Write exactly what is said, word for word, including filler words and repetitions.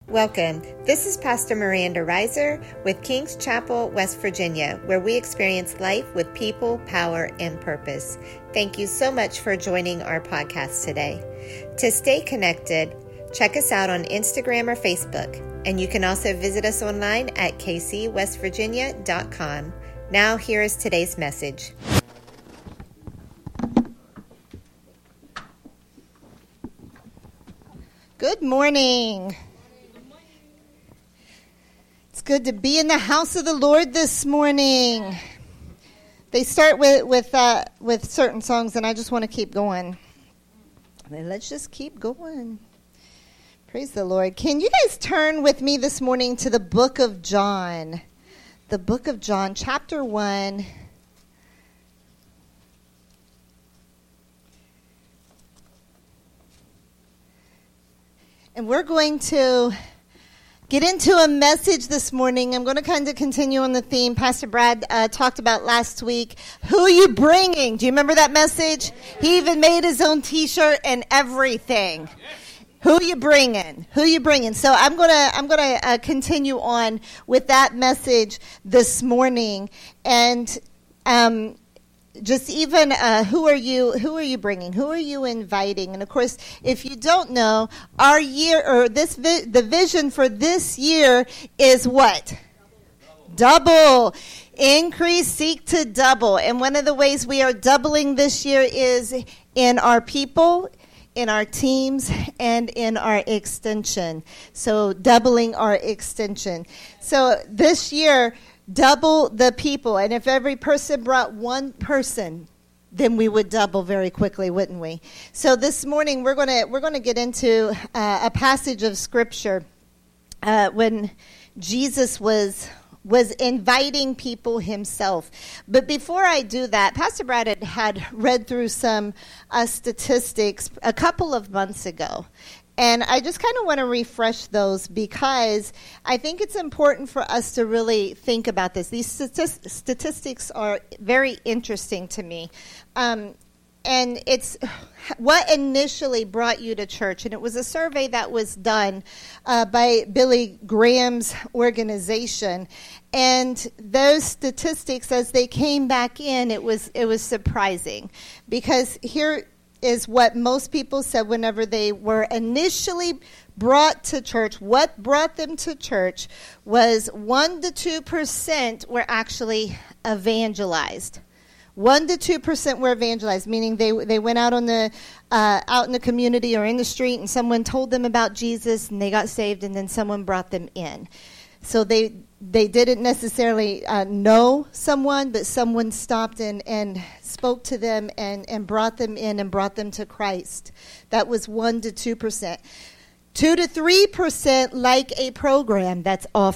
Welcome. This is Pastor Miranda Reiser with King's Chapel, West Virginia, where we experience life with people, power, and purpose. Thank you so much for joining our podcast today. To stay connected, check us out on Instagram or Facebook, and you can also visit us online at k c west virginia dot com. Now, here is today's message. Good morning. It's good to be in the house of the Lord this morning. They start with with uh, with certain songs, and I just want to keep going. Let's just keep going. Praise the Lord. Can you guys turn with me this morning to the book of John? The book of John, chapter one. And we're going to get into a message this morning. I'm going to kind of continue on the theme Pastor Brad uh, talked about last week. Who are you bringing? Do you remember that message? He even made his own T-shirt and everything. Who are you bringing? Who are you bringing? So I'm gonna I'm gonna uh, continue on with that message this morning, and um, just even uh, who are you? Who are you bringing? Who are you inviting? And of course, if you don't know, our year or this vi- the vision for this year is what? Double. double. Increase, seek to double. And one of the ways we are doubling this year is in our people, in our teams, and in our extension. So doubling our extension. So this year, double the people. And if every person brought one person, then we would double very quickly, wouldn't we? So this morning we're going to we're going to get into uh, a passage of scripture uh, when Jesus was was inviting people himself. But before I do that, Pastor Brad had, had read through some uh, statistics a couple of months ago. And I just kind of want to refresh those because I think it's important for us to really think about this. These stati- statistics are very interesting to me. Um, and it's what initially brought you to church. And it was a survey that was done uh, by Billy Graham's organization. And those statistics, as they came back in, it was it was surprising. Because here is what most people said whenever they were initially brought to church. What brought them to church was one to two percent were actually evangelized. One to two percent were evangelized, meaning they they went out on the uh, out in the community or in the street, and someone told them about Jesus, and they got saved, and then someone brought them in. So they they didn't necessarily uh, know someone, but someone stopped and, and spoke to them and, and brought them in and brought them to Christ. That was one to two percent. Two to three percent like a program that's offered.